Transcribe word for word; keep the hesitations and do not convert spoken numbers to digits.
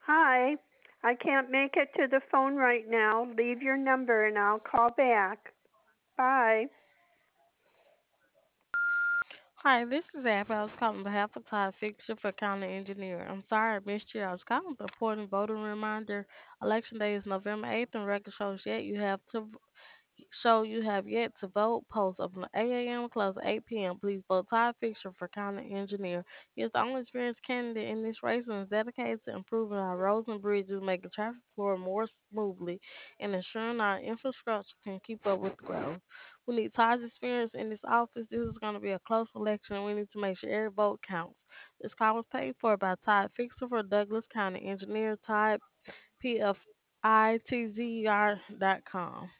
Hi, I can't make it to the phone right now. Leave your number and I'll call back. Bye. Hi, this is Abby. I was calling on behalf of Todd Fixer for County Engineer. I'm sorry I missed you. I was calling with an important voting reminder. Election day is November eighth, and record shows yet you have to show you have yet to vote. Polls open at eight a m. Close at eight p m. Please vote Todd Fixer for County Engineer. He is the only experienced candidate in this race and is dedicated to improving our roads and bridges, making traffic flow more smoothly, and ensuring our infrastructure can keep up with the growth. We need Todd's experience in this office. This is going to be a close election, and we need to make sure every vote counts. This call was paid for by Todd Fixer for Douglas County Engineer, Todd P F I T Z E R dot com.